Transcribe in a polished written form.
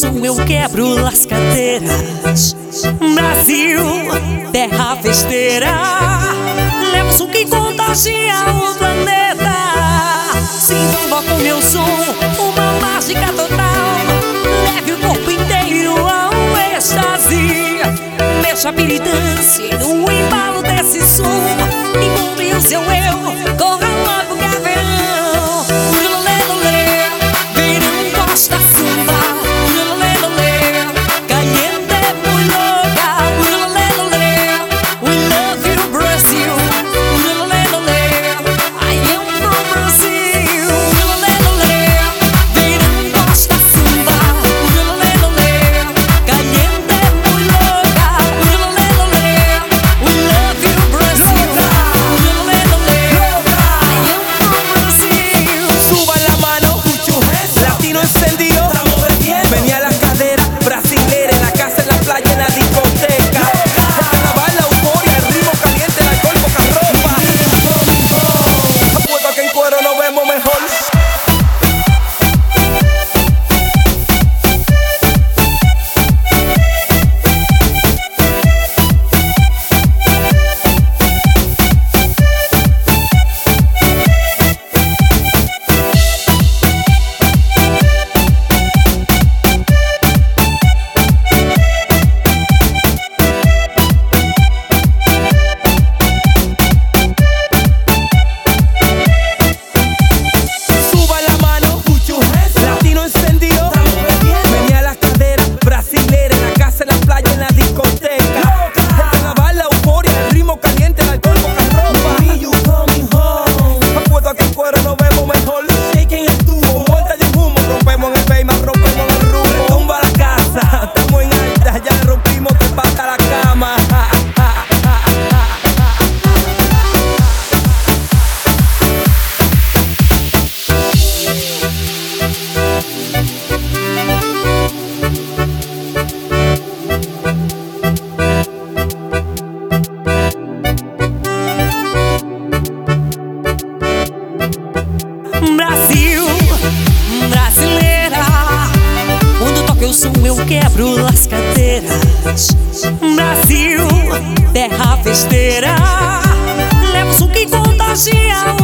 som eu quebro as cadeiras. Brasil, terra festeira, leva o som que contagia o planeta. Se envolva com meu som, uma mágica total. Leve o corpo inteiro ao êxtase. Deixa a militância no embalo desse som. Encontre o seu eu, corra logo que é verão. Verão gosta samba. Caliente muy loca. We love you Brazil. I am from Brazil. Verão gosta samba. Caliente muy loca. We love you Brazil. I am from Brazil. Suba la mano, latino encendido. Venía las caderas, brasilera, en la casa, en la playa, en la discoteca. El carnaval, la euforia, el ritmo caliente, el alcohol, poca ropa. Apuesto que en cuero nos vemos mejor. Suba la mano, latino encendido. Venía las caderas, brasilera, en la casa, en la playa, en la discoteca. El carnaval, la euforia, el ritmo caliente, el alcohol, poca ropa. Apuesto que en cuero nos vemos mejor. Shaking el tubo, vuelta de humo. Rompemos en el Bayman, rompemos en el rumbo. Retumba la casa, estamos en alta, ya le rompimos, te pata la cama. Brasil, brasileira, quando toca o som eu quebro as cadeiras. Brasil, terra festeira, leva o som que contagia